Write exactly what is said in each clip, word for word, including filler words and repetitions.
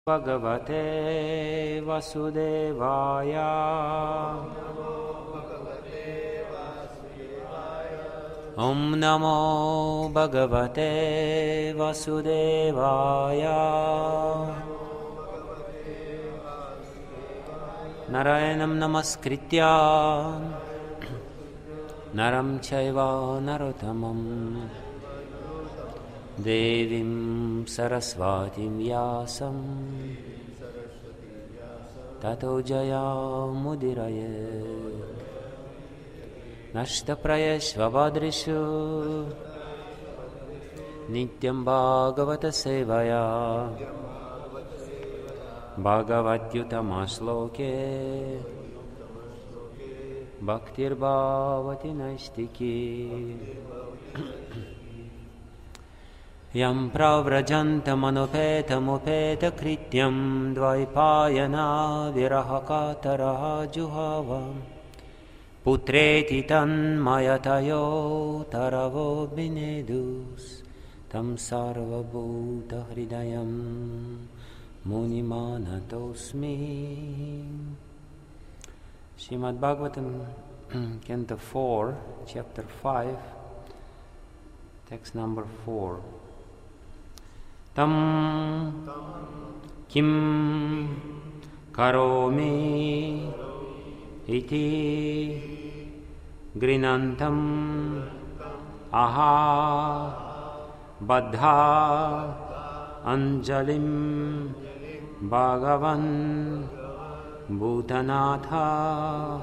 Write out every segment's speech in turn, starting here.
Bhagavate Vasudevaya. Om Namo Bhagavate Vasudevaya. Narayanam Namaskritya Naram Chaiva Narottamam Devim Saraswatim Vyasam Tato Jaya Mudirayet Nashtaprayeshvabadrishu Nityam Bhagavata Sevaya Bhagavatyutamasloke Bhaktir Bhavati Naistiki Yam pravrajanta manopeta mopeta krityam dvaipayana virahakataraha juhava putreti tanmayatayo taravo binedus tam sarva bhuta hridayam munimanatosmi. Srimad Bhagavatam, Canto four, Chapter five, text number four. Tam kim karomi iti grinantam aha baddha anjalim bhagavan bhutanatha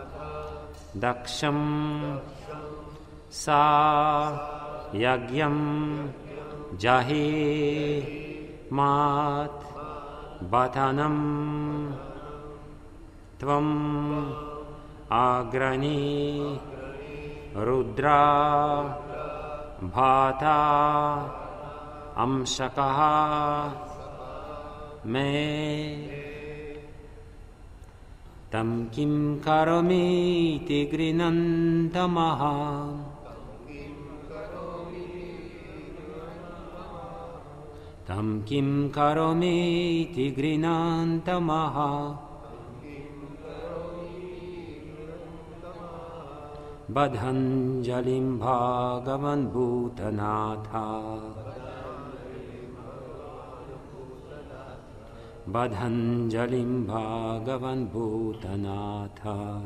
daksham sa yagyam jahi mat bhatanam tvam agrani rudra bhata amshakaha me tam kim karomi tigrinantamaha tam kim karomi tigrinantamaha badhanjalim bhagavan bhutanatha badhanjalim bhagavan bhutanatha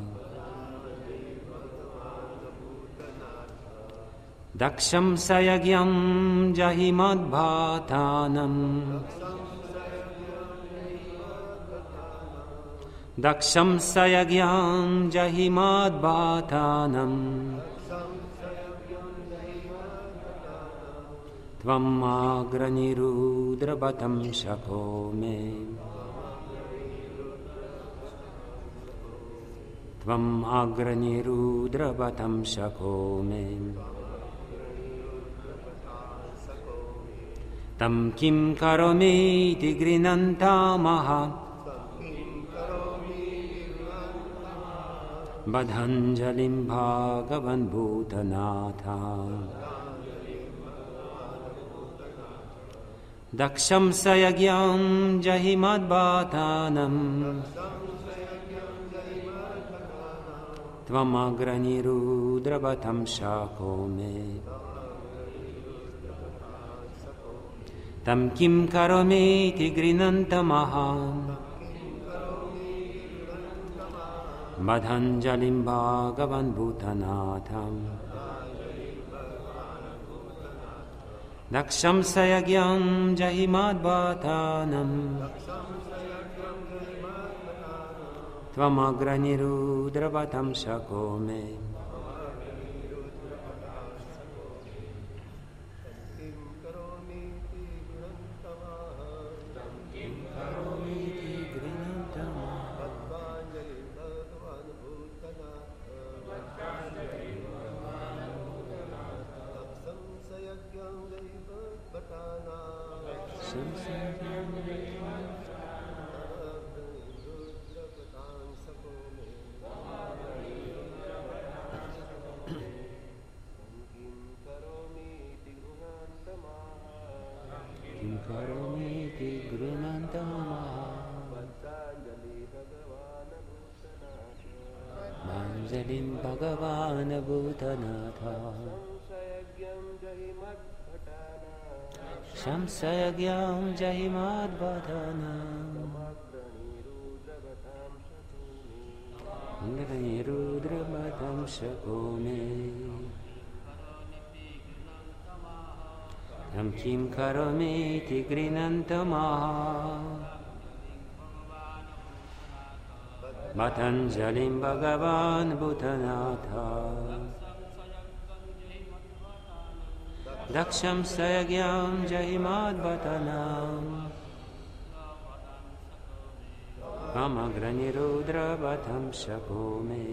daksham sayagyam jahimad bhatanam daksham sayagyam jahimad bhatanam tvam agrani rudra bhatam shako me tvam agrani rudra bhatam shako me tam kim karomi tigrinantamaha badhanjalim bhagavan bhutanatha daksham sayagyam jahimad bhatanam tvam agrani rudra bhatam shako me tam kim karomi tigrinantamaha badhanjalim bhagavan bhutanatham daksham sayagyam jahimad bhatanam tvam agrani rudra bhatam shako me पतञ्जलिं भगवान् भूतनाथ शंसयज्ञं जहिमद्वदनं रुद्रवतं शकोमे यं किं करोमीति गृह्णन्तमः पतञ्जलिं भगवान् भूतनाथ दक्षं सयज्ञं जहिमद्वदनं ममग्रनिरुद्रवतं शकोमे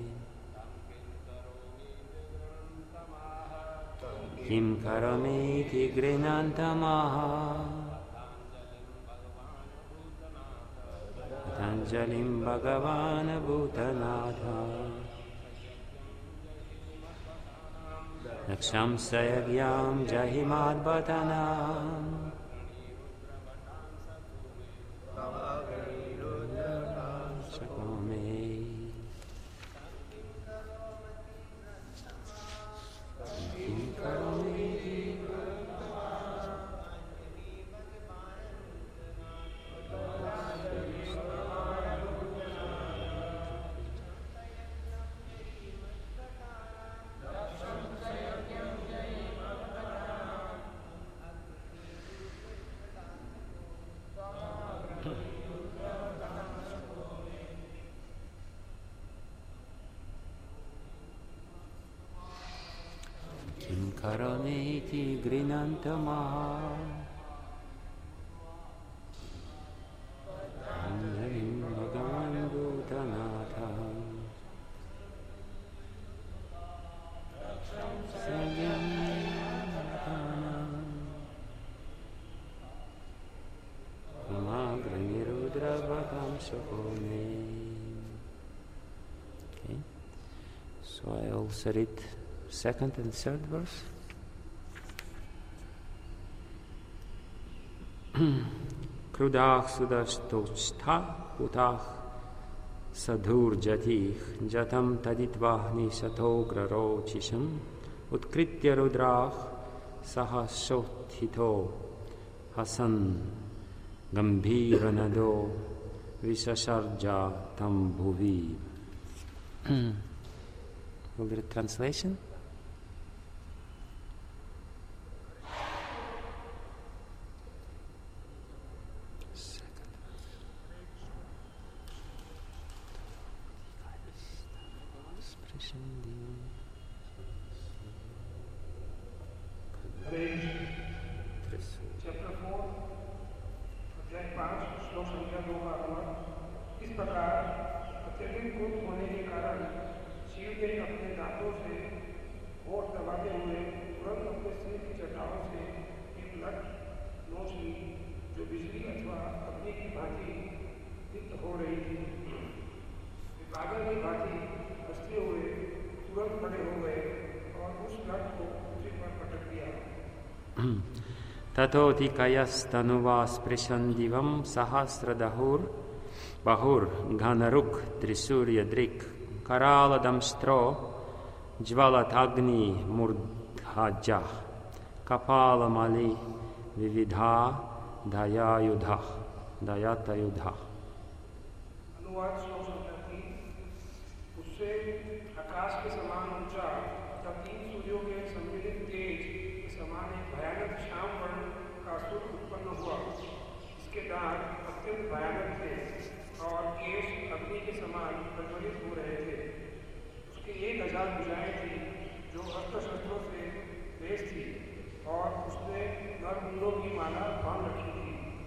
किं करोमीति गृह्णन्तमः पतञ्जलिं भगवान् भूतनाथ दक्षं सयज्ञं जहिमद्वदनं शकोमे किं करोमीति किं करोमीति गृह्णन्तमः पतञ्जलिं भगवान् भूतनाथ सयज्ञं ममग्रनिरुद्रवतं शकोमे. Okay, so I also read second and third verse. Krudach sudashtochtha utach sadhurjatih jatam taditvahni satograrochisham utkritya rudrach sahasothito hasan gambhiranado visasarja tam bhuvi. Will the translation? Chapter four अध्याय पाँच श्लोक संख्या दो का अनुवाद. इस प्रकार अत्यधिक क्रोध होने के कारण शिव ने अपने दांतों से होठ दबाते हुए तुरंत अपने सिर की चटाओं से एक लठ नोच ली जो बिजली अथवा अग्नि की भांति दीप्त हो रही थी. वे पागल की भांति हंसते हुए तुरंत खड़े हो गए और उस लठ को पृथ्वी पर पटक दिया. ततोति कयस्तनुवा स्पृशन् दिवं सहस्रदहुर् बहुर् घनरुक् त्रिसूर्यदृक् करालदंष्ट्रो ज्वलताग्नि मूर्धजः कपालमलि विविधा दयायुधः दयातयुधः. अनुवाद श्लोक संख्या तीन. उससे आकाश के समान ऊंचा तथा तीन सूर्यों के सम्मिलित तेज के समान एक भयानक श्याम वर्ण का असुर उत्पन्न हुआ. इसके दांत अत्यंत भयानक थे और केश अग्नि के समान प्रज्वलित हो रहे थे. उसके एक हजार भुजाएं थी जो अस्त्र शस्त्रों से लैस थी और उसने नरमुंडों की माला बांध रखी थी.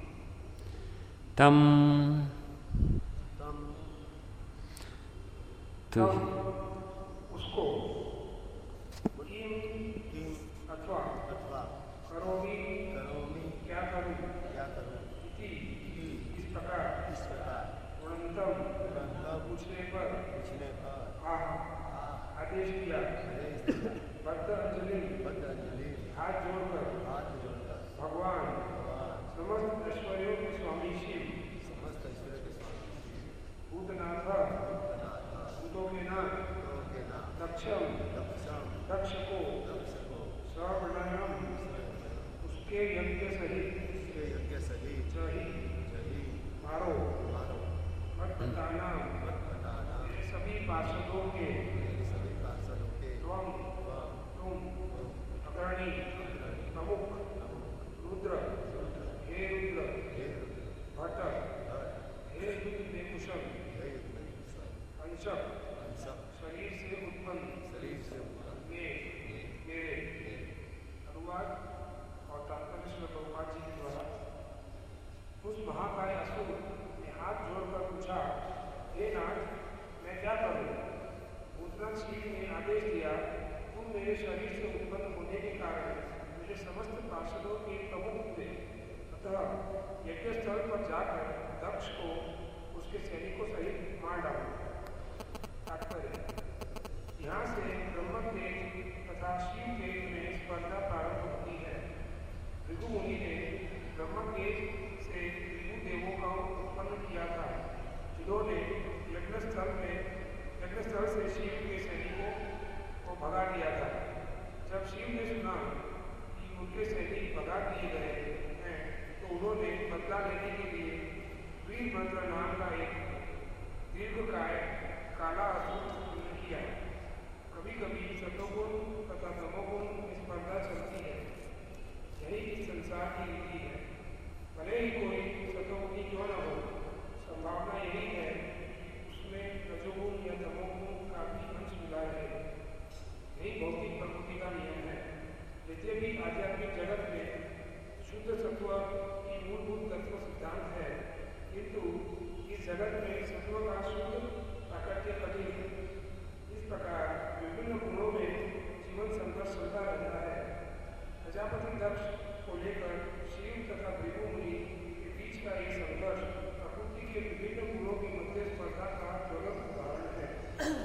तम तब उसको किम किम अथवा अथवा करोमी करोमी क्या करूं क्या करूं इति इस प्रकार इस प्रकार उन्नतम पूछने पर पूछने पर आह आदेश दिया बद्ध अंजलि बद्ध अंजलि हाथ जोड़कर हाथ जोड़कर भगवान समस्त ऐश्वर्यों के स्वामी शिव समस्त ऐश्वर्यों के स्वामी भूतनाथ भूतों के नाथ पार्षदों के त्वं तुम अग्रणी प्रमुख रुद्र हे रुद्र भट्ट हे युद्ध में कुशल अंशक शरीर से उत्पन्न ये मेरे अनुवाद और तात्पर्य श्री प्रभुपाद जी के द्वारा। उस महाकाय असुर ने हाथ जोड़कर पूछा, हे नाथ, मैं क्या करूं? भूतनाथ शिव ने आदेश दिया, तुम मेरे शरीर से उत्पन्न होने के कारण मेरे समस्त पार्षदों के प्रमुख हुए, अतः यज्ञस्थल पर जाकर दक्ष को उसके सैनिकों सहित मार डालो। तात्पर्य, यहाँ से ब्रह्म तेज तथा शिव तेज में स्पर्धा प्रारंभ होती है। भृगु मुनि ने ब्रह्म तेज से भृगु देवों का उत्पन्न किया था, जिन्होंने यज्ञस्थल में यज्ञस्थल से शिव के सैनिकों को भगा दिया था। जब शिव ने सुना कि उनके सैनिक भगा दिए गए हैं, तो उन्होंने बदला लेने के लिए वीरभद्र नाम का एक दीर्घकाय काला असुर उत्पन्न किया। कभी कभी सतोगुण तथा तमोगुण में स्पर्धा चलती है, यही इस संसार की रीति है। भले ही कोई सतोगुणी क्यों न हो, संभावना यही है उसमें रजोगुण या तमोगुण का भी अंश मिला है। यही भौतिक प्रकृति का नियम है। यद्यपि आध्यात्मिक जगत में शुद्ध सत्व की मूलभूत तत्व सिद्धांत है, किंतु इस जगत में सत्व का शुद्ध प्राकट्य कठिन है। इस प्रकार विभिन्न गुणों में जीवन संघर्ष चलता रहता है। प्रजापति दक्ष को लेकर शिव तथा भृगु मुनि के बीच का ये संघर्ष प्रकृति के विभिन्न गुणों के मध्य स्पर्धा का ज्वलंत उदाहरण है।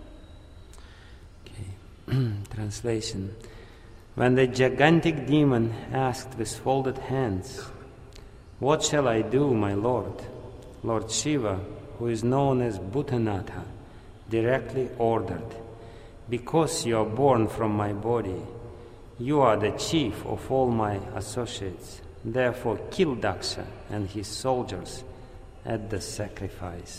Okay. Translation. When the gigantic demon asked with folded hands, "What shall I do, my Lord?" Lord Shiva, who is known as Bhutanatha, directly ordered, "Because you are born from my body, you are the chief of all my associates. Therefore kill Daksha and his soldiers at the sacrifice."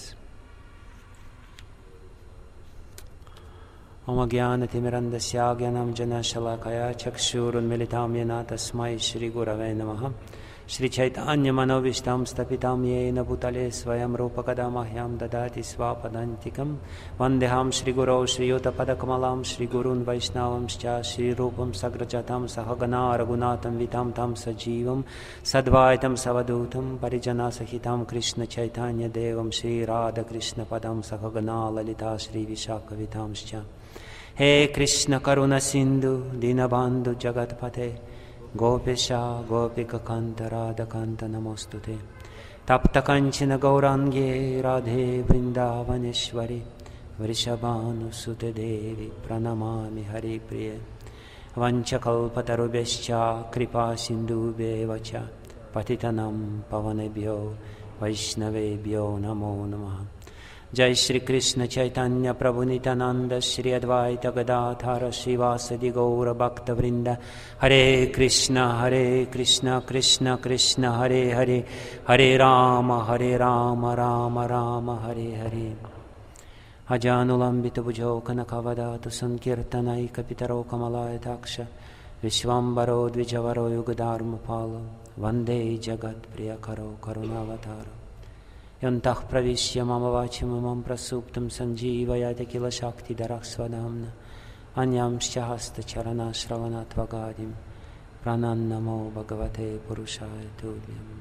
Om Jnanatimirandasya Jnanam Shalakaya Chakshurunmilitam Yena Tasmai Shri Gurave Namaha. Shri Chaitanya Manovishtam Stapitam Yena Bhutale Swayam Rupakadamahyam Dadati Swapadantikam Vandeham Shri Guru Shri Yuta Padakamalam Shri Gurun Vaishnavam Scha Shri Rupam Sagrajatam Sahagana Ragunatam Vitam Tam Sajivam Sadvaitam Savadutam Parijana Sahitam Krishna Chaitanya Devam Shri Radha Krishna Padam Sahagana Lalita Shri Vishaka Vitam Scha. He Krishna Karuna Sindhu Dinabandhu Jagatpate Gopesha Gopika Kanta Radha Kanta Namostute Tapta Kanchana Gaurange Radhe Vrindavaneshwari Vrishabhanu Sute Devi Pranamami Hari Priya Vanchakalpatarubhescha Kripa Sindhubhe Vacha Patitanam Pavanebhyo Vaishnavebhyo Namo Namaha. Jai Shri Krishna Chaitanya Prabhu Nityananda Shri Advaita Gadadhara Srivasadi Gaura Bhakta Vrinda. Hare Krishna Hare Krishna Krishna Krishna Hare Hare Hare Rama Hare Rama Rama Rama Hare Hare. Ajanulambita Bhujo Kanakavadatu Sankirtanai Kapitaro Kamalaya Taksha Vishwambaro Dvijavaro Yugadharma Palo Vande Jagat Priyakaro Karunavataro Yantah Pravishya Mama Vachimamam Prasuptam Sanjeevayate Kila Shakti Daraksvadamna Anyam Shahasta Charana Shravanatwagadim Pranannamo Bhagavate Purushaya Tubhyam.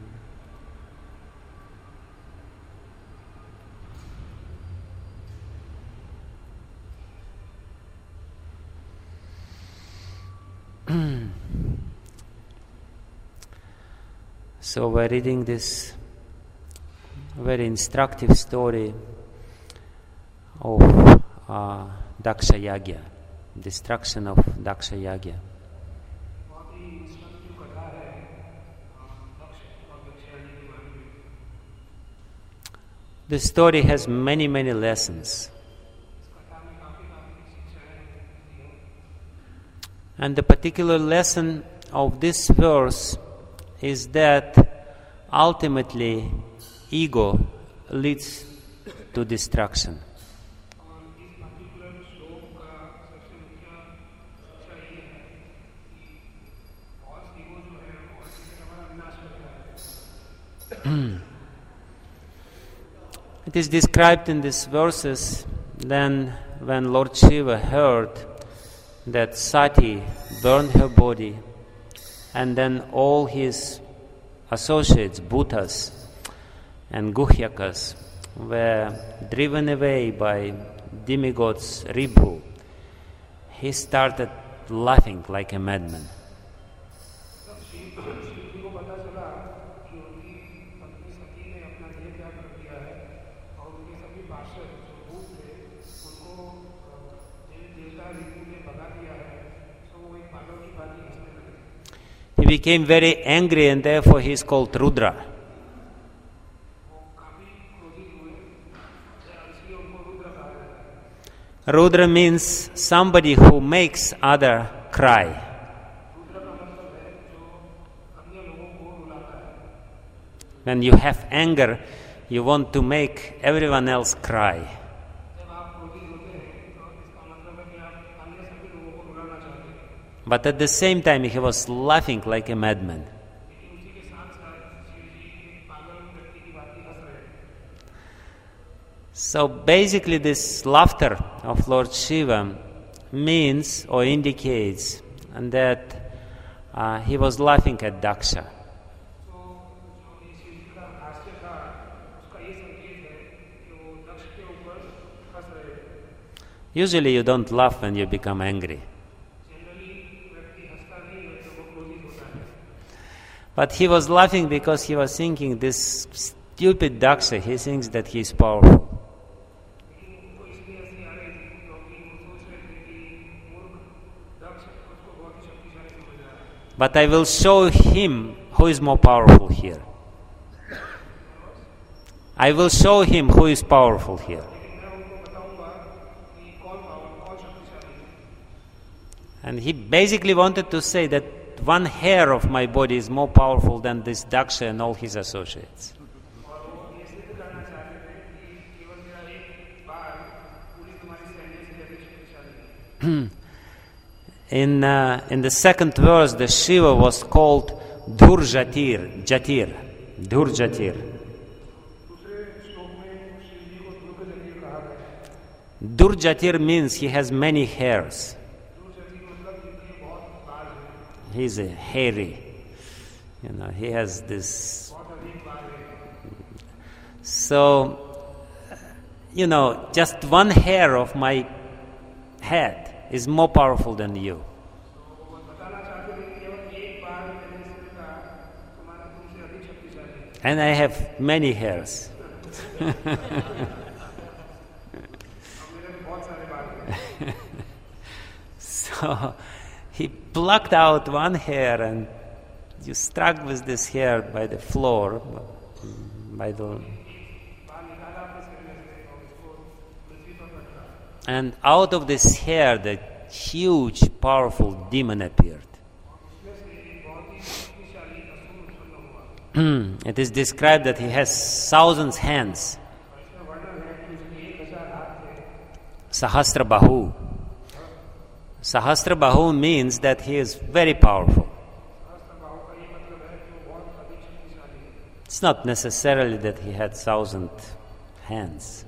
So we're reading this very instructive story of uh, Daksha Yagya, destruction of Daksha Yagya. This story has many, many lessons. And the particular lesson of this verse is that ultimately ego leads to destruction. It is described in these verses. Then, when Lord Shiva heard that Sati burned her body, and then all his associates, Bhutas and Guhyakas, were driven away by demigods Ribhu, he started laughing like a madman. He became very angry, and therefore he is called Rudra. Rudra means somebody who makes other cry. When you have anger, you want to make everyone else cry. But at the same time, he was laughing like a madman. So basically, this laughter of Lord Shiva means or indicates that uh, he was laughing at Daksha. Usually you don't laugh when you become angry. But he was laughing because he was thinking, this stupid Daksha, he thinks that he is powerful. But I will show him who is more powerful here. I will show him who is powerful here. And he basically wanted to say that one hair of my body is more powerful than this Daksha and all his associates. in uh, in the second verse, the Shiva was called Durjatir, Jatir, Durjatir. Durjatir means he has many hairs. He's a hairy, you know, he has this. So, you know, just one hair of my head is more powerful than you. And I have many hairs. So, he plucked out one hair, and you struck with this hair by the floor, by the, and out of this hair, the huge, powerful demon appeared. It is described that he has thousands hands. Sahasra Bahu. Sahasra Bahu means that he is very powerful. It's not necessarily that he had thousand hands,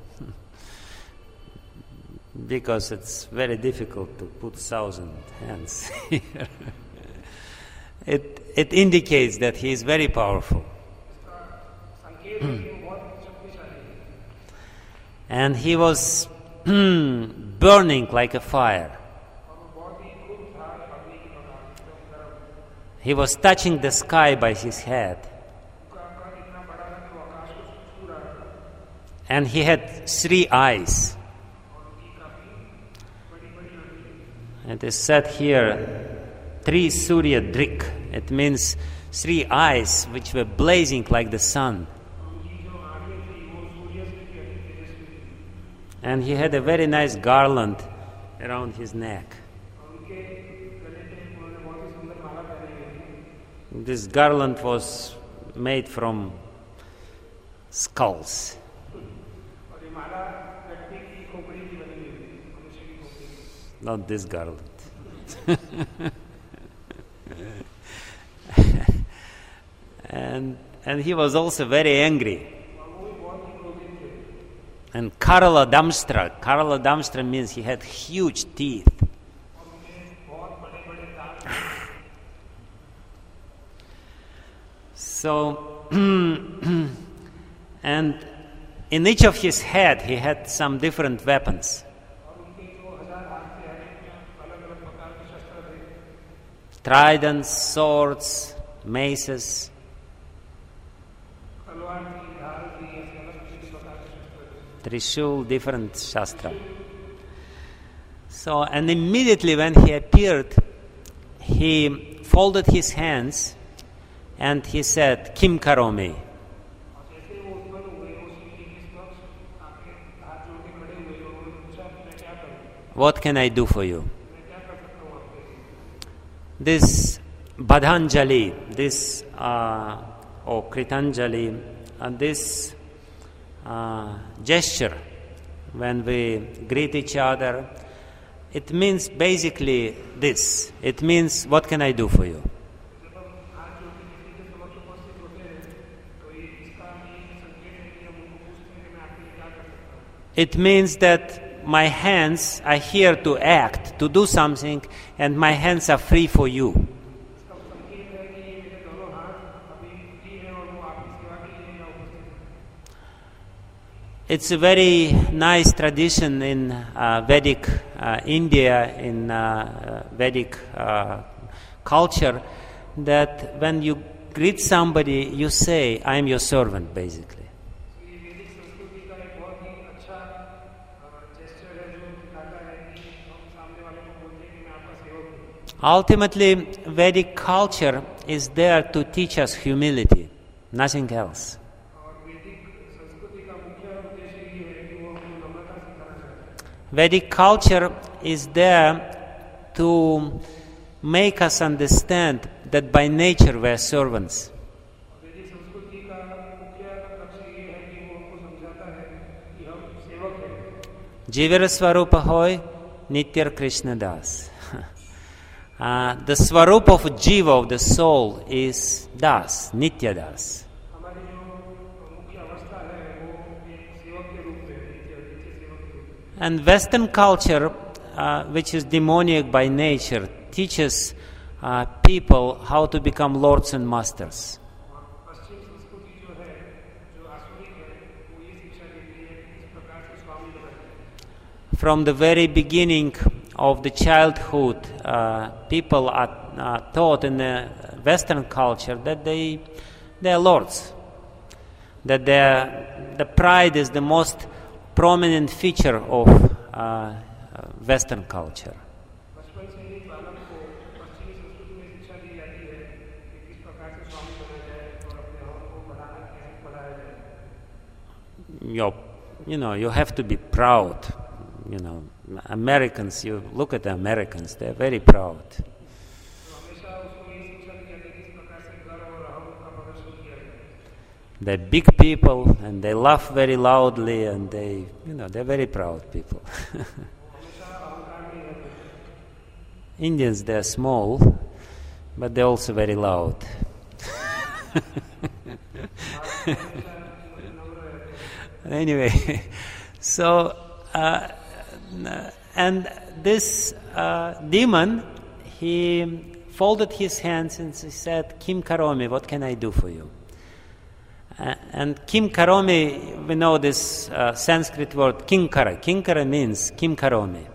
because it's very difficult to put thousand hands here. It it indicates that he is very powerful. And he was burning like a fire. He was touching the sky by his head. And he had three eyes. It is said here, three Surya Drik. It means three eyes which were blazing like the sun. And he had a very nice garland around his neck. This garland was made from skulls. Not this garland. and and he was also very angry. And Karla Damstra, Karla Damstra means he had huge teeth. So, and in each of his head he had some different weapons. Tridents, swords, maces. Trishul, different shastra. So, and immediately when he appeared, he folded his hands and he said, Kim Karomi. What can I do for you? This Badhanjali, this, uh, or Kritanjali, and this uh, gesture, when we greet each other, it means basically this. It means, what can I do for you? It means that my hands are here to act, to do something, and my hands are free for you. It's a very nice tradition in uh, Vedic uh, India, in uh, uh, Vedic uh, culture, that when you greet somebody, you say, I am your servant, basically. Ultimately, Vedic culture is there to teach us humility, nothing else. Vedic culture is there to make us understand that by nature we are servants. Jivara Swarupa hoy, Nityar Krishna Das. Uh, the Swarup of Jiva, of the soul, is Das, Nitya Das. And Western culture, uh, which is demoniac by nature, teaches uh, people how to become lords and masters. From the very beginning of the childhood, uh, people are uh, taught in the Western culture that they they are lords, that the pride is the most prominent feature of uh, Western culture. You you know, you have to be proud. You know, Americans, you look at the Americans, they're very proud. They're big people and they laugh very loudly and they, you know, they're very proud people. Indians, they're small, but they're also very loud. Anyway, so, uh, and this uh, demon, he folded his hands and he said, Kim Karomi, what can I do for you? Uh, and Kim Karomi, we know this uh, Sanskrit word Kinkara. Kinkara means Kim Karomi.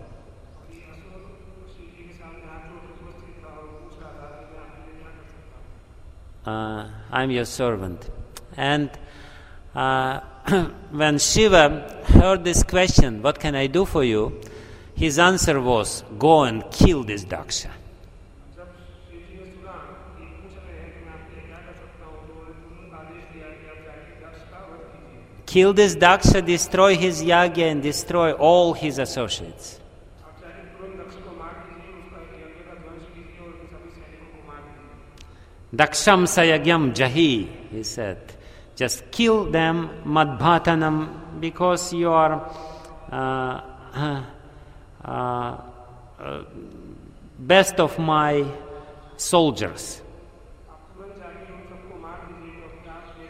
Uh, I'm your servant. And uh, when Shiva heard this question, what can I do for you? His answer was, go and kill this Daksha. Kill this Daksha, destroy his yagya, and destroy all his associates. Daksham sayagyam jahi, he said. Just kill them, madbhatanam, because you are uh, uh, uh, best of my soldiers.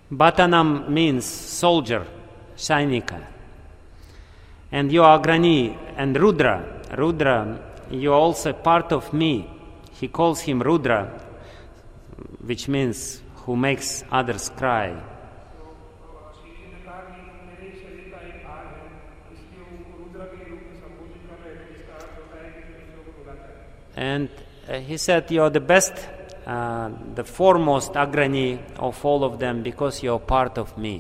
Bhatanam means soldier, Sainika. And you are Agrani and Rudra. Rudra, you are also part of me. He calls him Rudra, which means who makes others cry. And uh, he said, you are the best, uh, the foremost Agrani of all of them because you are part of me.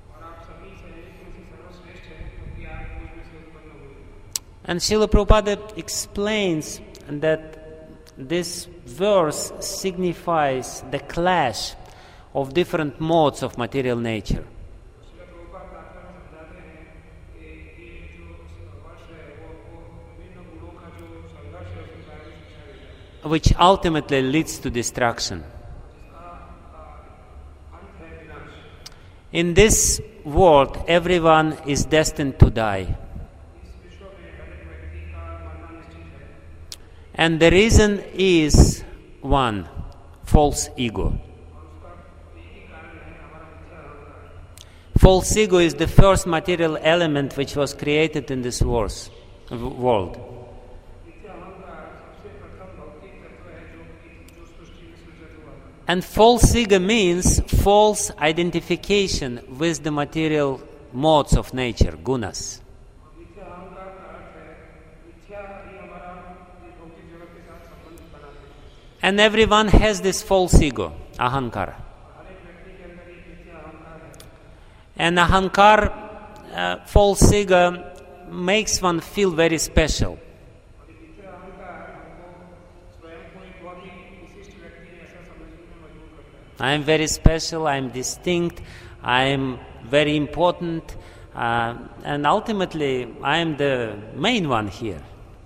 And Srila Prabhupada explains that this verse signifies the clash of different modes of material nature, which ultimately leads to destruction. In this world, everyone is destined to die. And the reason is one, false ego. False ego is the first material element which was created in this world. And false ego means false identification with the material modes of nature, gunas. And everyone has this false ego, ahankara. And ahankar, uh, false ego, makes one feel very special. I am very special, I am distinct, I am very important, uh, and ultimately I am the main one here.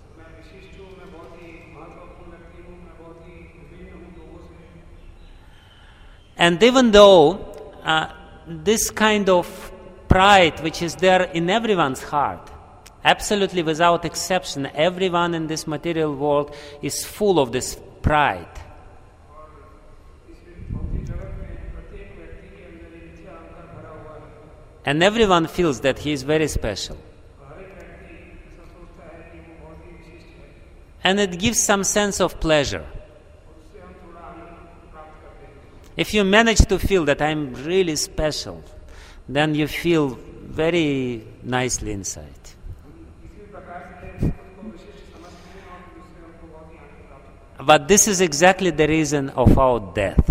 And even though uh, this kind of pride which is there in everyone's heart, absolutely without exception, everyone in this material world is full of this pride. And everyone feels that he is very special. And it gives some sense of pleasure. If you manage to feel that I'm really special, then you feel very nicely inside. But this is exactly the reason of our death.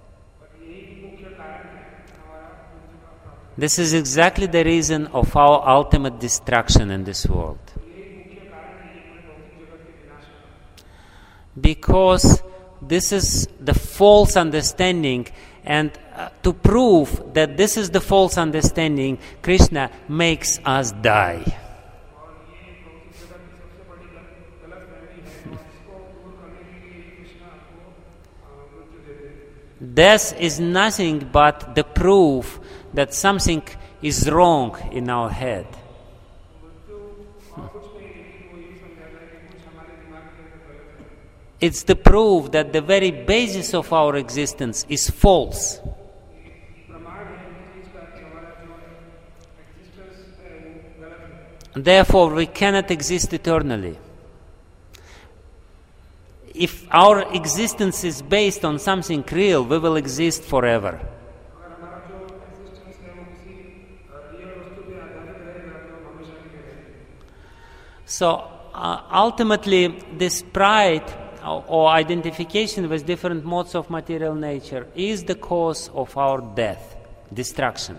This is exactly the reason of our ultimate destruction in this world. Because this is the false understanding, and uh, to prove that this is the false understanding, Krishna makes us die. Death is nothing but the proof that something is wrong in our head. It's the proof that the very basis of our existence is false. Therefore, we cannot exist eternally. If our existence is based on something real, we will exist forever. So, uh, ultimately, this pride or identification with different modes of material nature is the cause of our death, destruction.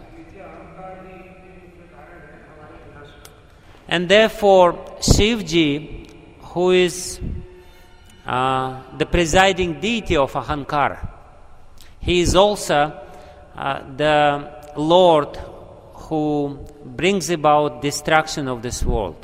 And therefore, Shivji, who is uh, the presiding deity of Ahankara, he is also uh, the Lord who brings about destruction of this world.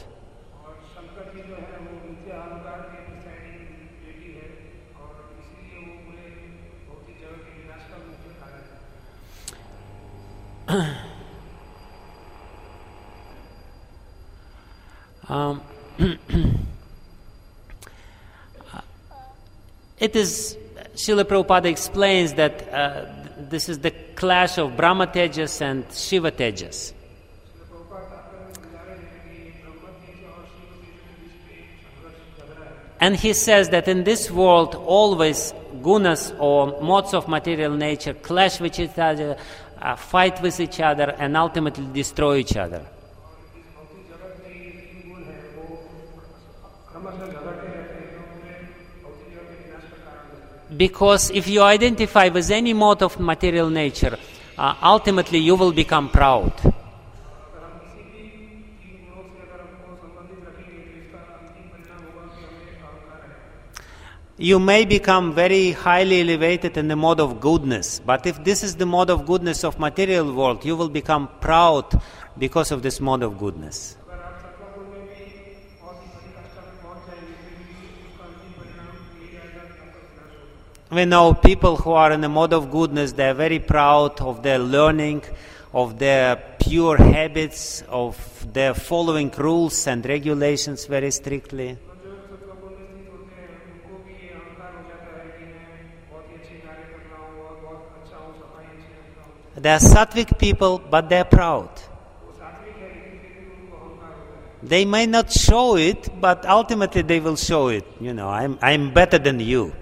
um, it is, Srila Prabhupada explains that uh, this is the clash of Brahma Tejas and Shiva Tejas. And he says that in this world always gunas or modes of material nature clash with each other, uh, fight with each other, and ultimately destroy each other. Because if you identify with any mode of material nature, uh, ultimately you will become proud. You may become very highly elevated in the mode of goodness, but if this is the mode of goodness of material world, you will become proud because of this mode of goodness. We know people who are in the mode of goodness, they are very proud of their learning, of their pure habits, of their following rules and regulations very strictly. They are sattvic people, but they are proud. They may not show it, but ultimately they will show it. You know, I'm I'm better than you.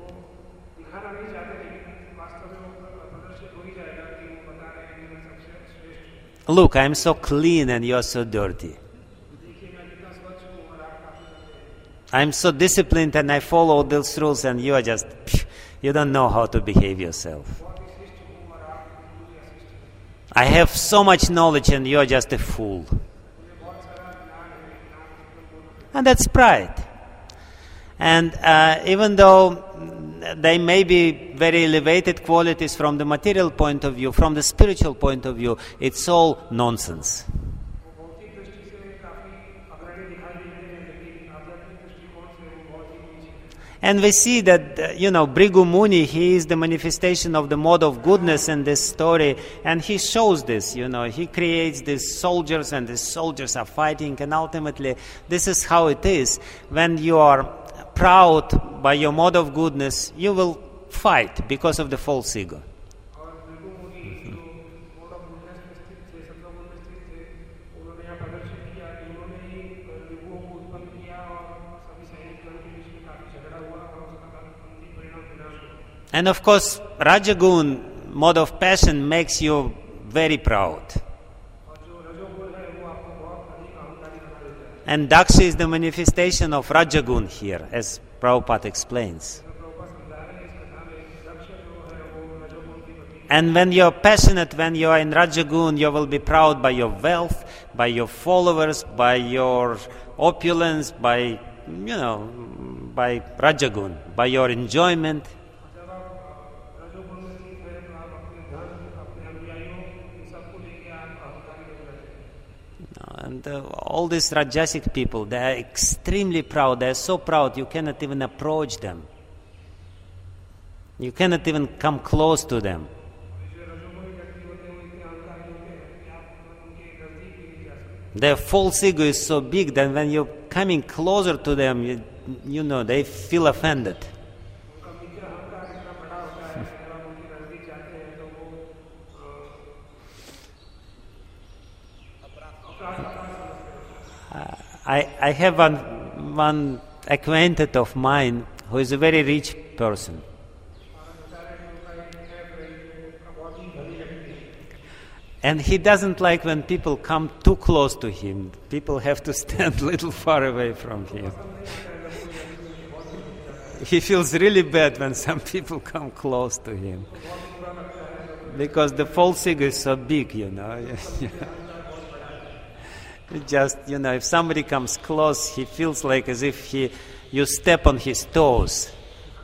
Look, I'm so clean and you're so dirty. I'm so disciplined and I follow those rules and you are just, you don't know how to behave yourself. I have so much knowledge and you're just a fool. And that's pride. And uh, even though they may be very elevated qualities from the material point of view, from the spiritual point of view, it's all nonsense. And we see that, uh, you know, Bhrigu Muni, he is the manifestation of the mode of goodness in this story, and he shows this, you know, he creates these soldiers, and these soldiers are fighting, and ultimately, this is how it is. When you are proud by your mode of goodness, you will fight because of the false ego. And of course, Rajagun mode of passion makes you very proud. And Daksha is the manifestation of Rajagun here, as Prabhupada explains. And when you're passionate, when you are in Rajagun, you will be proud by your wealth, by your followers, by your opulence, by, you know, by Rajagun, by your enjoyment. And uh, all these Rajasic people, they are extremely proud. They are so proud you cannot even approach them. You cannot even come close to them. Their false ego is so big that when you're coming closer to them, you, you know, they feel offended. I, I have one, one acquaintance of mine who is a very rich person. And he doesn't like when people come too close to him. People have to stand a little far away from him. He feels really bad when some people come close to him. Because the false ego is so big, you know. Just, you know, if somebody comes close, he feels like as if he, you step on his toes.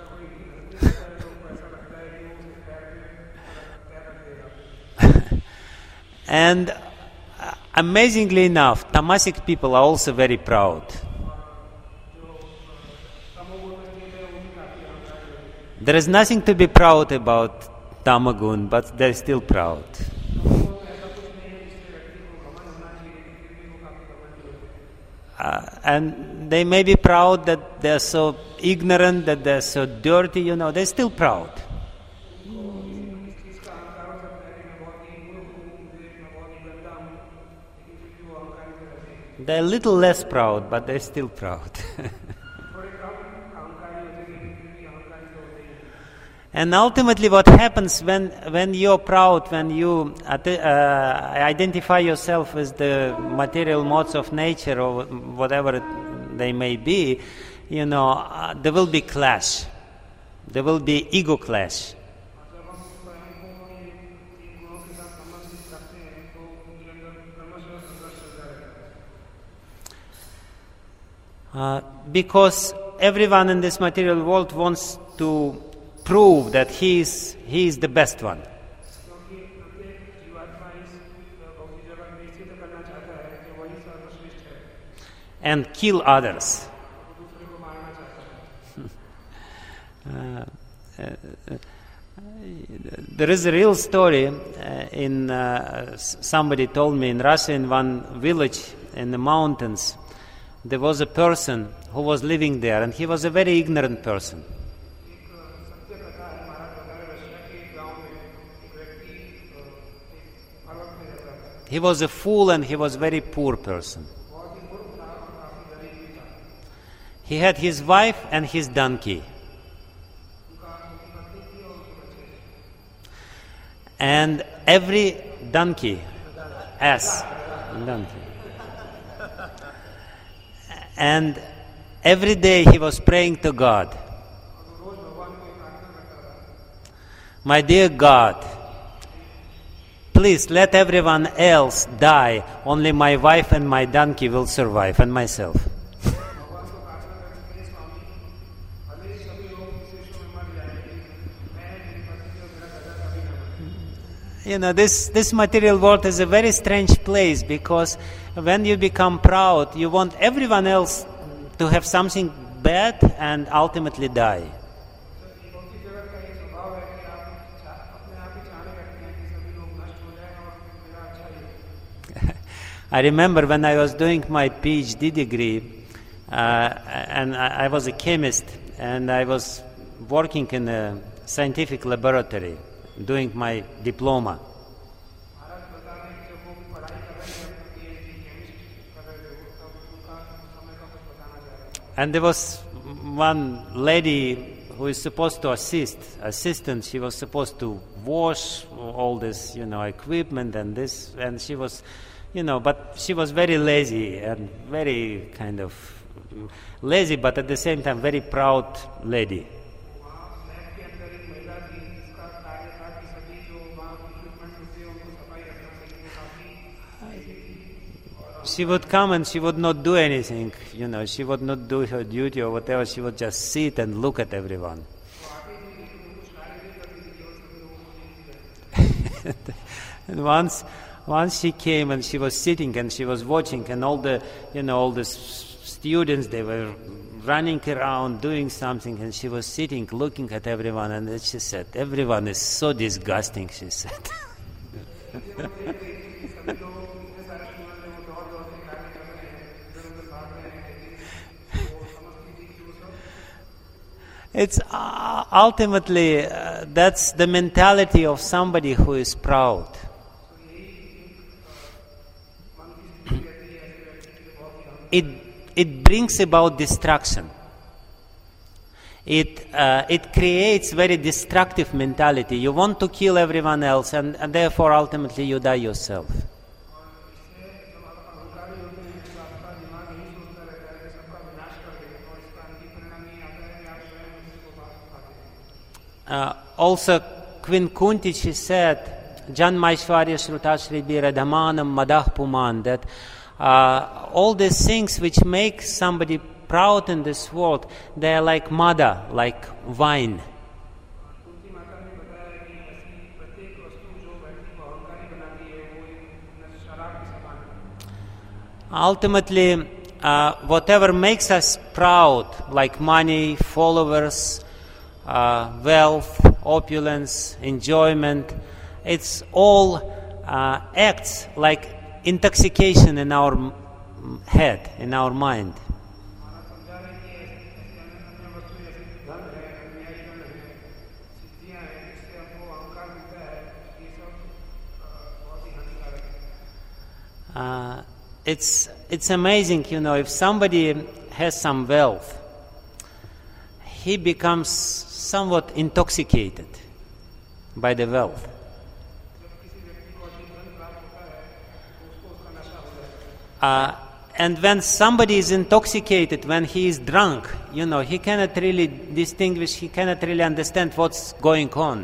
And uh, amazingly enough, tamasic people are also very proud. There is nothing to be proud about Tamagun, but they're still proud. Uh, and they may be proud that they're so ignorant, that they're so dirty, you know, they're still proud. They're a little less proud, but they're still proud. And ultimately what happens when, when you're proud, when you uh, identify yourself as the material modes of nature or whatever they may be, you know, uh, there will be clash. There will be ego clash. Uh, because everyone in this material world wants to prove that he is, he is the best one. And kill others. uh, uh, there is a real story uh, in uh, somebody told me in Russia, in one village in the mountains, there was a person who was living there, and he was a very ignorant person. He was a fool and he was a very poor person. He had his wife and his donkey. And every donkey, ass, donkey. And every day he was praying to God. My dear God, please let everyone else die, only my wife and my donkey will survive, and myself. You know, this, this material world is a very strange place, because when you become proud, you want everyone else to have something bad and ultimately die. I remember when I was doing my PhD degree, uh, and I, I was a chemist, and I was working in a scientific laboratory, doing my diploma. And there was one lady who is supposed to assist, assistant, she was supposed to wash all this, you know, equipment and this, and she was, you know, but she was very lazy and very kind of lazy, but at the same time very proud lady. She would come and she would not do anything, you know, she would not do her duty or whatever, she would just sit and look at everyone. And once, once she came and she was sitting and she was watching, and all the, you know, all the students, they were running around doing something, and she was sitting looking at everyone, and then she said, "Everyone is so disgusting," she said. It's uh, ultimately, uh, that's the mentality of somebody who is proud. It, it brings about destruction. It, uh, it creates very destructive mentality. You want to kill everyone else, and, and therefore ultimately you die yourself. Uh, also, Queen Kunti, she said, Jan Maishwarya Shrutashri Biradhamanam Madah Puman, that uh, all these things which make somebody proud in this world, they are like mada, like wine. Ultimately, uh, whatever makes us proud, like money, followers, Uh, wealth, opulence, enjoyment, it's all uh, acts like intoxication in our m- head, in our mind. Uh, it's it's amazing, you know, if somebody has some wealth, he becomes somewhat intoxicated by the wealth. Uh, and when somebody is intoxicated, when he is drunk, you know, he cannot really distinguish, he cannot really understand what's going on.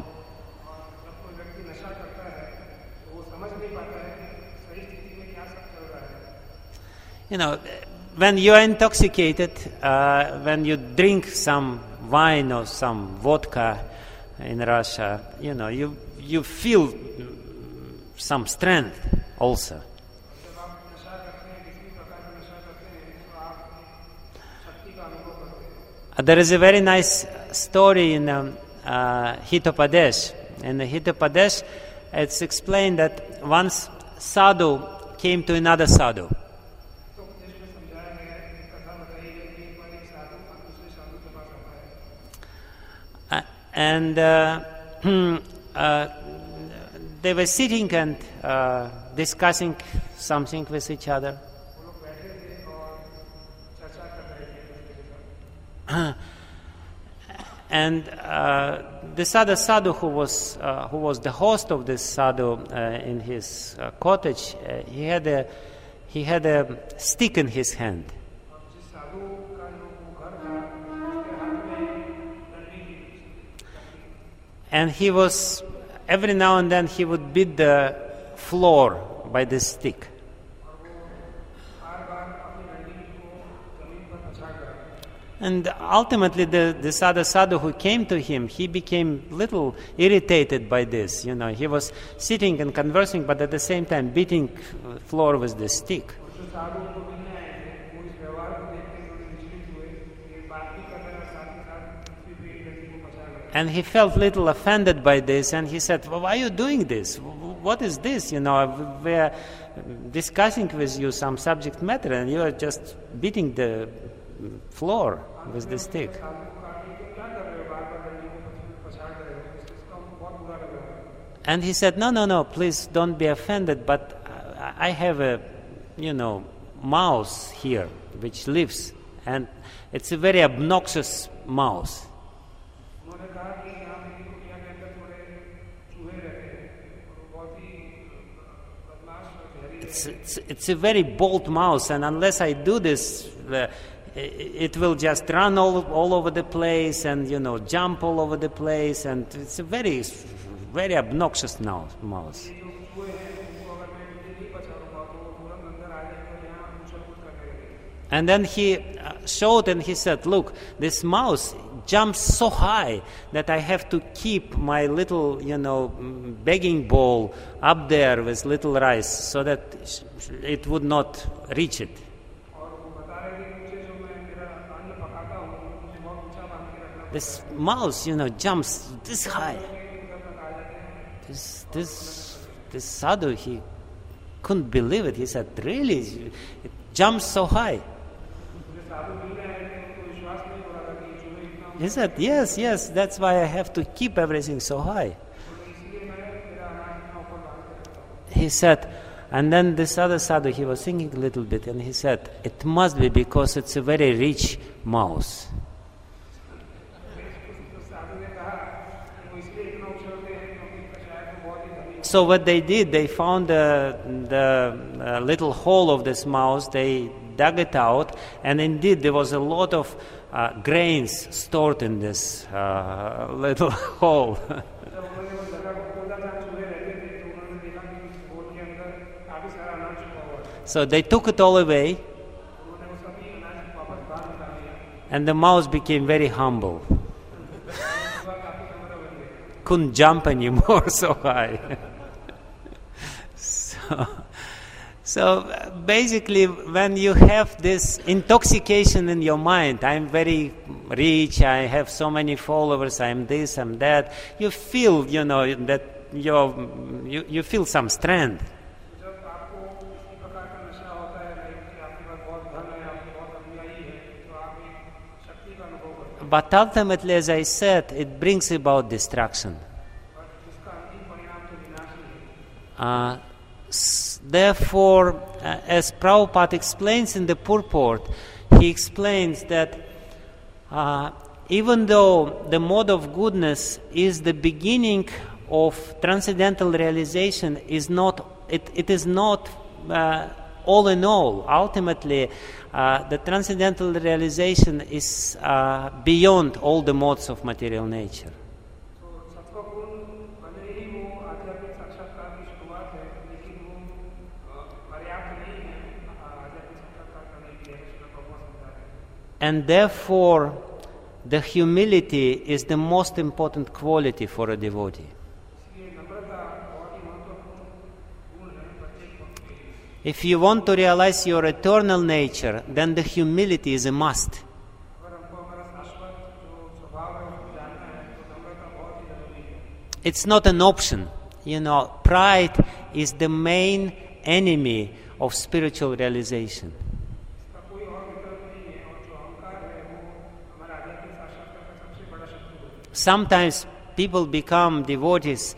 You know, when you are intoxicated, uh, when you drink some wine or some vodka in Russia, you know, you you feel some strength also. Uh, there is a very nice story in um, uh, Hitopadesh. In the Hitopadesh, it's explained that once sadhu came to another sadhu. Uh, and uh, uh, they were sitting and uh, discussing something with each other. And uh, this other sadhu who was uh, who was the host of this sadhu uh, in his uh, cottage, uh, he had a he had a stick in his hand. And he was every now and then he would beat the floor by this stick. And ultimately, the, this other sadhu who came to him, he became little irritated by this. You know, he was sitting and conversing, but at the same time beating the floor with the stick. And he felt little offended by this, and he said, well, "Why are you doing this? What is this? You know, we're discussing with you some subject matter, and you are just beating the floor with the stick." And he said, no, no, no, please don't be offended, but I have a, you know, mouse here which lives, and it's a very obnoxious mouse. It's, it's, it's a very bold mouse, and unless I do this, uh, it will just run all all over the place and, you know, jump all over the place, and it's a very, very obnoxious now, mouse. And then he showed and he said, look, this mouse jumps so high that I have to keep my little, you know, begging bowl up there with little rice so that it would not reach it. This mouse, you know, jumps this high. This, this, this sadhu, he couldn't believe it. He said, really? It jumps so high. He said, yes, yes, that's why I have to keep everything so high. He said, and then this other sadhu, he was thinking a little bit, and he said, it must be because it's a very rich mouse. So what they did, they found the, the uh, little hole of this mouse, they dug it out, and indeed there was a lot of uh, grains stored in this uh, little hole. So they took it all away, and the mouse became very humble. Couldn't jump anymore so high. so, so basically, when you have this intoxication in your mind, I'm very rich, I have so many followers, I'm this, I'm that, you feel, you know, that you're, you, you feel some strength. But ultimately, as I said, it brings about destruction. Uh, Therefore, uh, as Prabhupada explains in the purport, he explains that uh, even though the mode of goodness is the beginning of transcendental realization, is not it, it is not uh, all in all. Ultimately, uh, the transcendental realization is uh, beyond all the modes of material nature. And therefore, the humility is the most important quality for a devotee. If you want to realize your eternal nature, then the humility is a must. It's not an option. You know, pride is the main enemy of spiritual realization. Sometimes people become devotees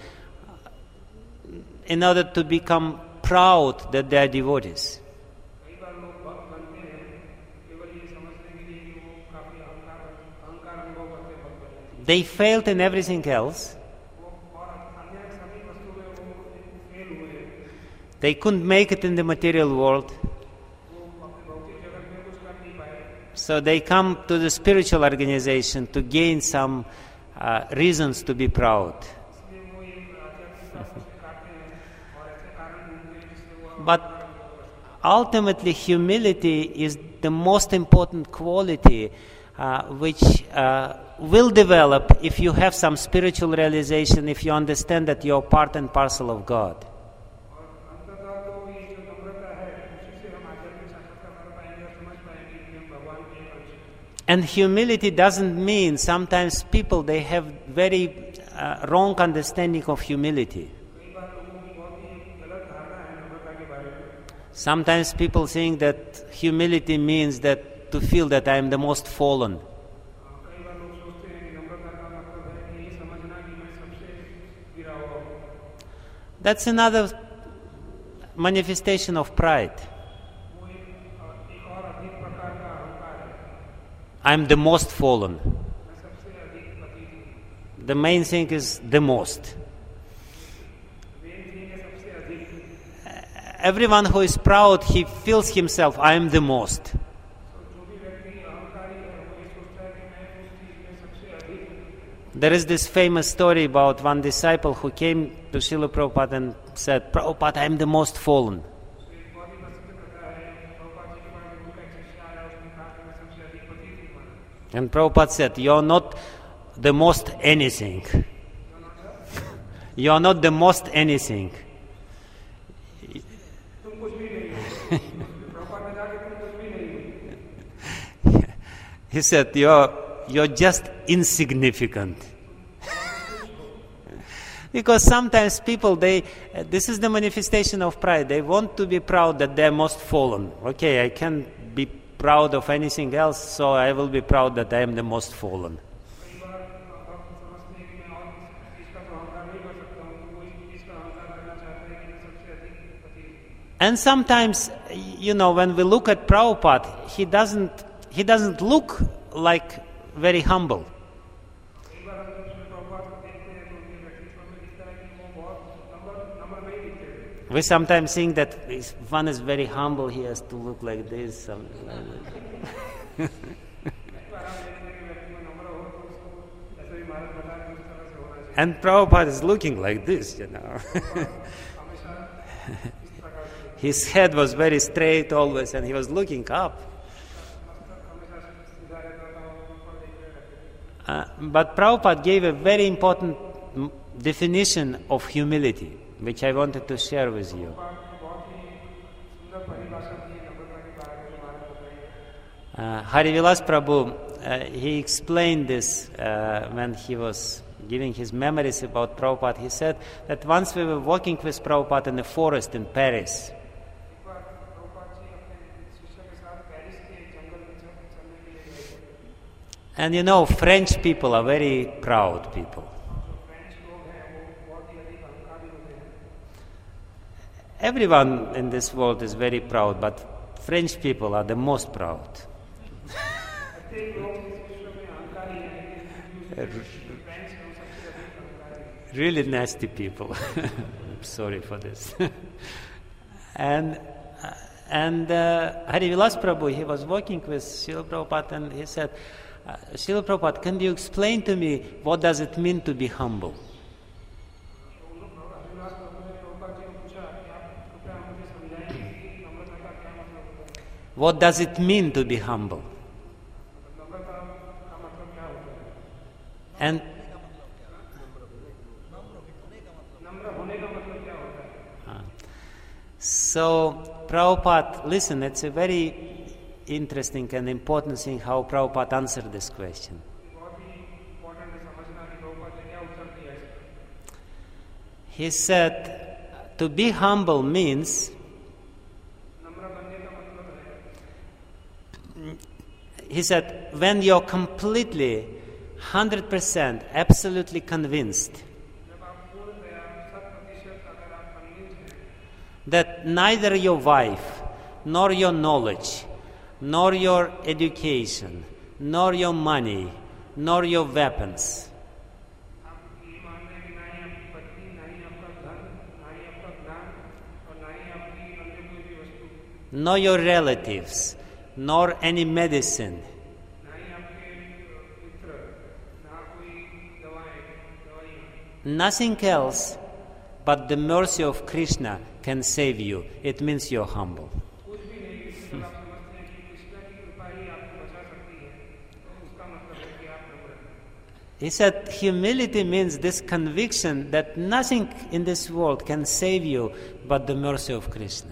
in order to become proud that they are devotees. They failed in everything else. They couldn't make it in the material world. So they come to the spiritual organization to gain some uh, reasons to be proud. But ultimately, humility is the most important quality uh, which uh, will develop if you have some spiritual realization, if you understand that you are part and parcel of God. And humility doesn't mean, sometimes people, they have very uh, wrong understanding of humility. Sometimes people think that humility means that to feel that I am the most fallen. That's another manifestation of pride. I'm the most fallen. The main thing is the most. Everyone who is proud, he feels himself, I am the most. There is this famous story about one disciple who came to Srila Prabhupada and said, Prabhupada, I am the most fallen. And Prabhupada said, you are not the most anything. You are not the most anything. He said, you're, you're just insignificant. Because sometimes people, they, uh, this is the manifestation of pride. They want to be proud that they're most fallen. Okay, I can't be proud of anything else, so I will be proud that I am the most fallen. And sometimes, you know, when we look at Prabhupada, he doesn't he doesn't look like very humble. We sometimes think that if one is very humble, he has to look like this. Something like that. And Prabhupada is looking like this, you know. His head was very straight always, and he was looking up. Uh, but Prabhupada gave a very important m- definition of humility, which I wanted to share with you. Uh, Harivilas Prabhu, uh, he explained this uh, when he was giving his memories about Prabhupada. He said that once we were walking with Prabhupada in the forest in Paris. And you know, French people are very proud people. everyone in this world is very proud, but French people are the most proud. Really nasty people. Sorry for this. and uh, and uh, Harivilas Prabhu, he was working with Srila Prabhupada, and he said, uh, Srila Prabhupada, can you explain to me what does it mean to be humble? What does it mean to be humble? And so, Prabhupada, listen, it's a very interesting and important thing how Prabhupada answered this question. He said, to be humble means, he said, when you're completely, one hundred percent, absolutely convinced that neither your wife, nor your knowledge, nor your education, nor your money, nor your weapons, nor your relatives, nor any medicine, nothing else but the mercy of Krishna can save you. It means you're humble. He said humility means this conviction that nothing in this world can save you but the mercy of Krishna.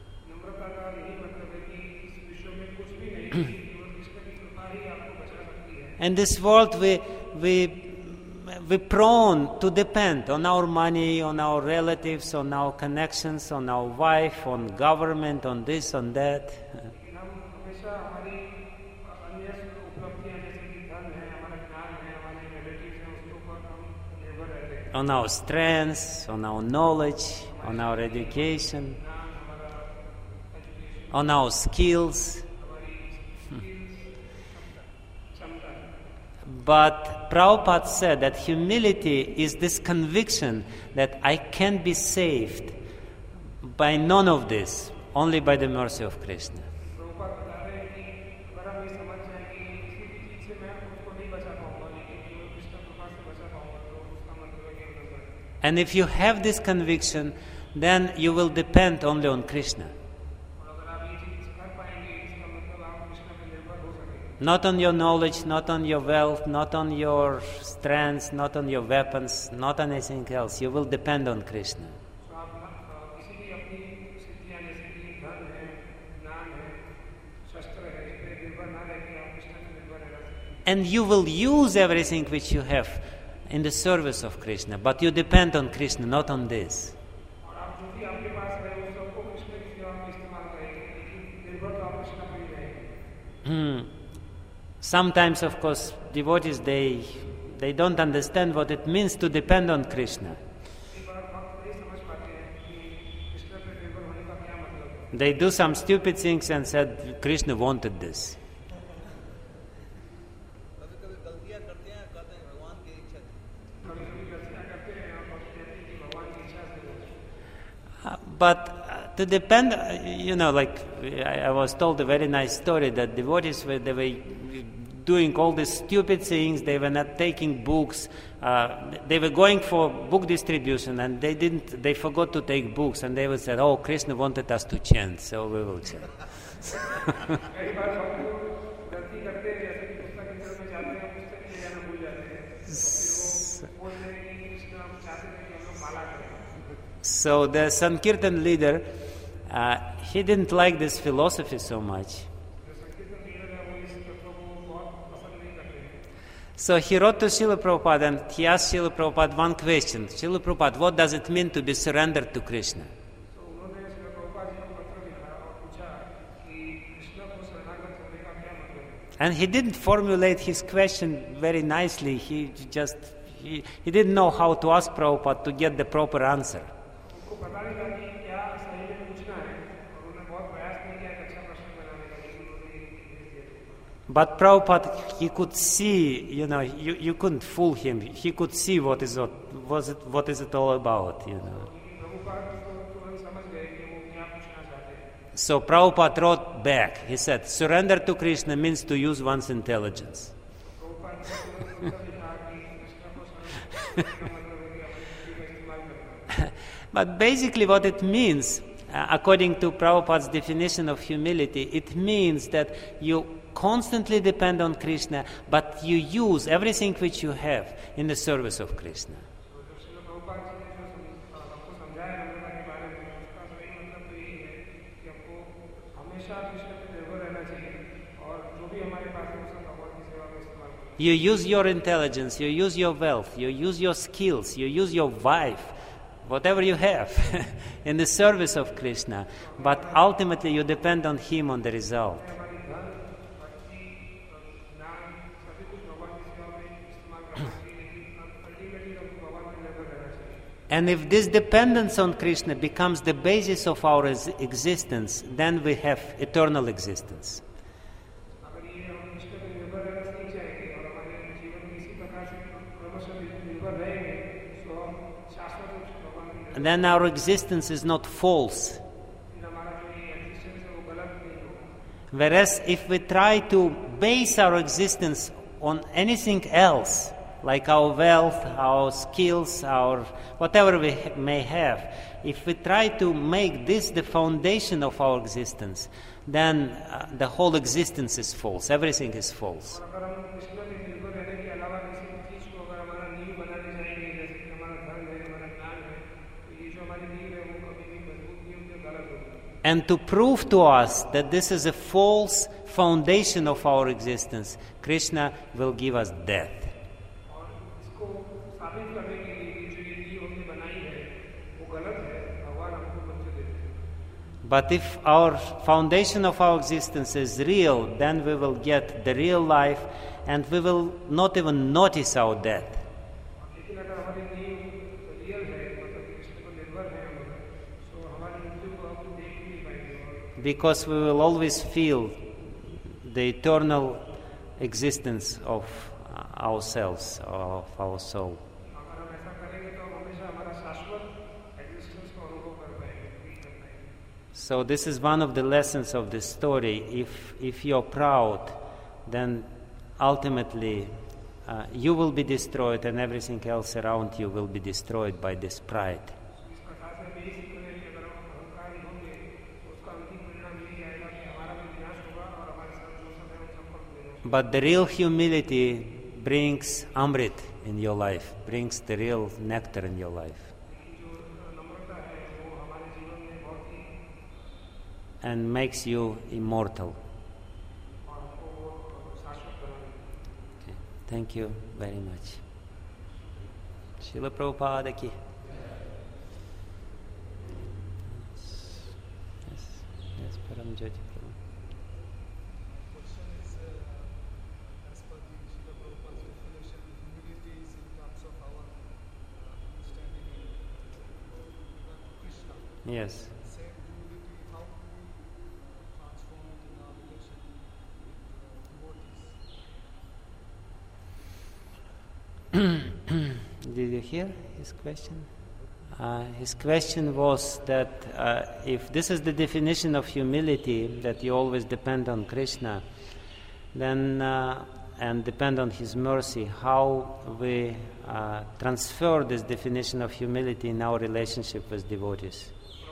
In this world we we we're prone to depend on our money, on our relatives, on our connections, on our wife, on government, on this, on that. On our strengths, on our knowledge, on our education, on our skills. But Prabhupada said that humility is this conviction that I can be saved by none of this, only by the mercy of Krishna. And if you have this conviction, then you will depend only on Krishna. Not on your knowledge, not on your wealth, not on your strengths, not on your weapons, not on anything else. You will depend on Krishna. And you will use everything which you have in the service of Krishna, but you depend on Krishna, not on this. Hmm. Sometimes, of course, devotees, they they don't understand what it means to depend on Krishna. They do some stupid things and said, Krishna wanted this. Uh, but uh, to depend, uh, you know, like I, I was told a very nice story that devotees were, they were doing all these stupid things. They were not taking books. Uh, they were going for book distribution, and they didn't. They forgot to take books, and they would say, "Oh, Krishna wanted us to chant, so we will chant." So the Sankirtan leader, uh, he didn't like this philosophy so much. So he wrote to Srila Prabhupada and he asked Srila Prabhupada one question. Srila Prabhupada, what does it mean to be surrendered to Krishna? And he didn't formulate his question very nicely. He just, he, he didn't know how to ask Prabhupada to get the proper answer. से सही में पूछना है और उन्होंने बहुत प्रयास नहीं किया एक अच्छा प्रश्न बनाने का, लेकिन उन्होंने ये भेज दिया था। But Prabhupada, he could see, you know, you, you couldn't fool him. He could see what is it, was it, what is it all about, you know. So Prabhupada wrote back. He said, surrender to Krishna means to use one's intelligence. But basically what it means, uh, according to Prabhupada's definition of humility, it means that you constantly depend on Krishna, but you use everything which you have in the service of Krishna. You use your intelligence, you use your wealth, you use your skills, you use your wife, whatever you have in the service of Krishna, but ultimately you depend on Him on the result. And if this dependence on Krishna becomes the basis of our existence, then we have eternal existence. And then our existence is not false. Whereas if we try to base our existence on anything else, like our wealth, our skills, our whatever we may have, if we try to make this the foundation of our existence, then uh, the whole existence is false. Everything is false. And to prove to us that this is a false foundation of our existence, Krishna will give us death. But if our foundation of our existence is real, then we will get the real life and we will not even notice our death. Because we will always feel the eternal existence of ourselves, of our soul. So this is one of the lessons of this story. If if you're proud, then ultimately uh, you will be destroyed and everything else around you will be destroyed by this pride. But the real humility brings Amrit in your life, brings the real nectar in your life. And makes you immortal. Okay. Thank you very much. Srila Prabhupada ki. Yes, yes, Param Jyoti Prabhu. Yes. Did you hear his question? Uh, his question was that uh, if this is the definition of humility, that you always depend on Krishna, then uh, and depend on His mercy, how we uh, transfer this definition of humility in our relationship with devotees.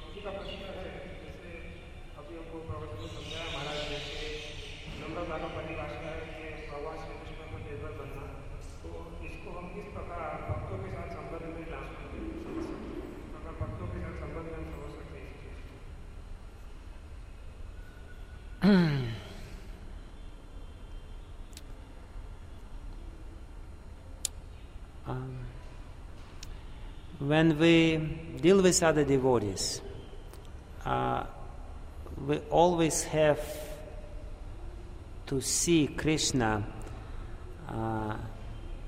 um, when we deal with other devotees, uh, we always have to see Krishna uh,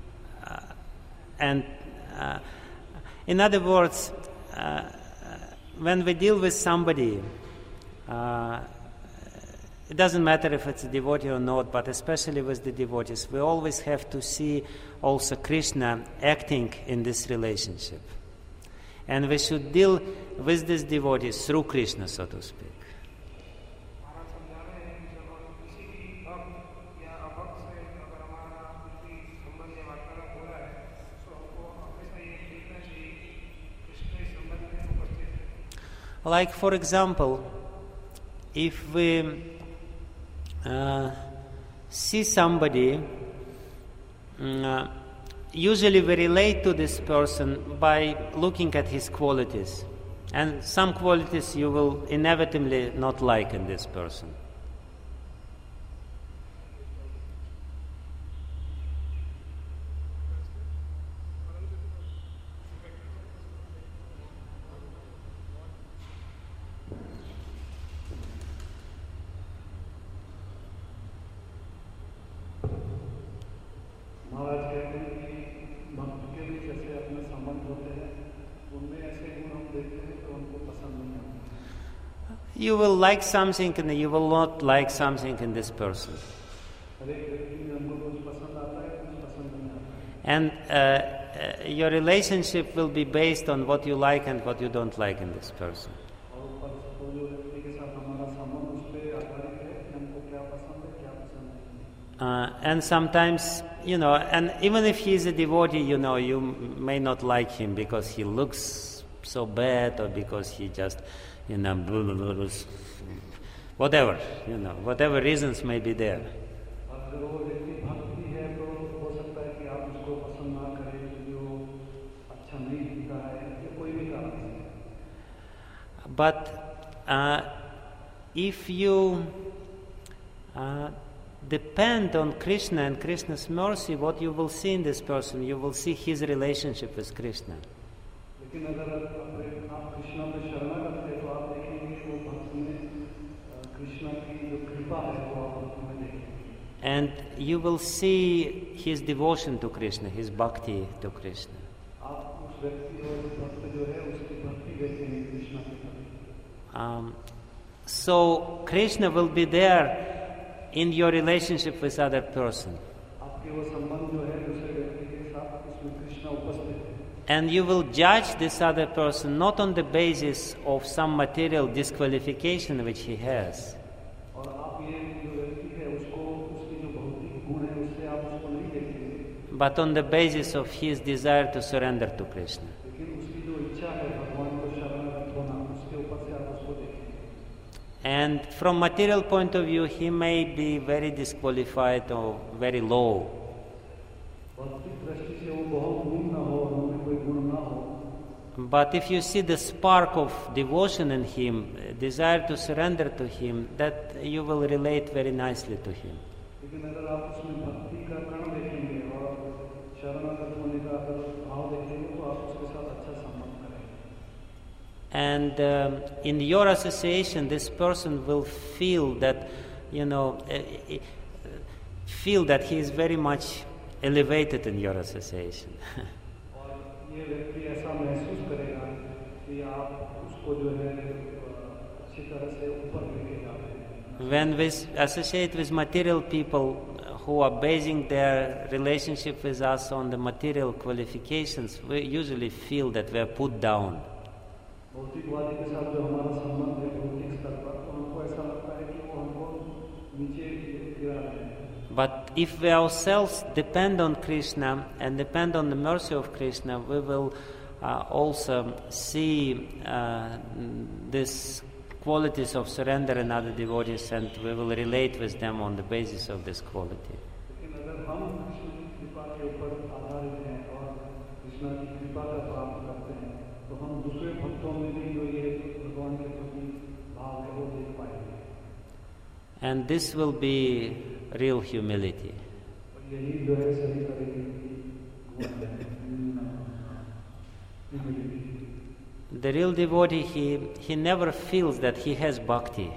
uh, and uh, in other words, uh, when we deal with somebody, uh, it doesn't matter if it's a devotee or not, but especially with the devotees, we always have to see also Krishna acting in this relationship. And we should deal with these devotees through Krishna, so to speak. Like, for example, if we uh, see somebody, uh, usually we relate to this person by looking at his qualities. And some qualities you will inevitably not like in this person. You will like something and you will not like something in this person. And uh, uh, your relationship will be based on what you like and what you don't like in this person. Uh, and sometimes, you know, and even if he is a devotee, you know, you may not like him because he looks so bad or because he just, you know, blah, blah, blah, blah, whatever, you know, whatever reasons may be there. But uh, if you uh, depend on Krishna and Krishna's mercy, what you will see in this person, you will see his relationship with Krishna. And you will see his devotion to Krishna, his bhakti to Krishna. Um, so Krishna will be there in your relationship with other person. And you will judge this other person not on the basis of some material disqualification which he has, but on the basis of his desire to surrender to Krishna. And from material point of view, he may be very disqualified or very low. But if you see the spark of devotion in him, desire to surrender to him, that you will relate very nicely to him. And um, in your association, this person will feel that, you know, uh, feel that he is very much elevated in your association. When we associate with material people who are basing their relationship with us on the material qualifications, we usually feel that we are put down. But if we ourselves depend on Krishna and depend on the mercy of Krishna, we will uh, also see uh, these qualities of surrender in other devotees, and we will relate with them on the basis of this quality. And this will be real humility. The real devotee, he, he never feels that he has bhakti.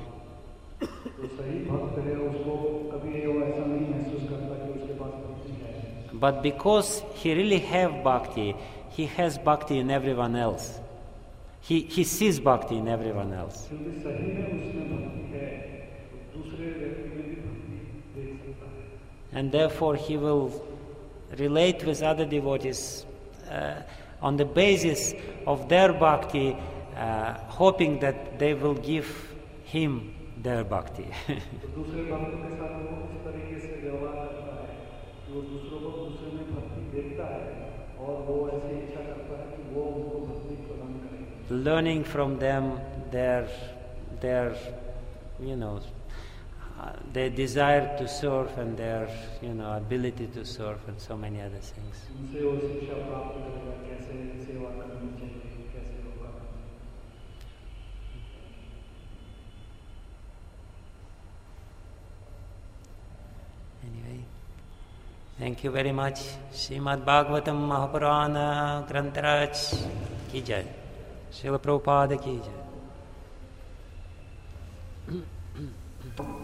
But because he really has bhakti, he has bhakti in everyone else. he, he sees bhakti in everyone else. And therefore he will relate with other devotees uh, on the basis of their bhakti, uh, hoping that they will give him their bhakti. Learning from them their, their, you know, uh, their desire to serve and their, you know, ability to serve and so many other things. Anyway, thank you very much. Srimad Bhagavatam Mahapurana Grantaraj ki jai. Srila Prabhupada ki jai.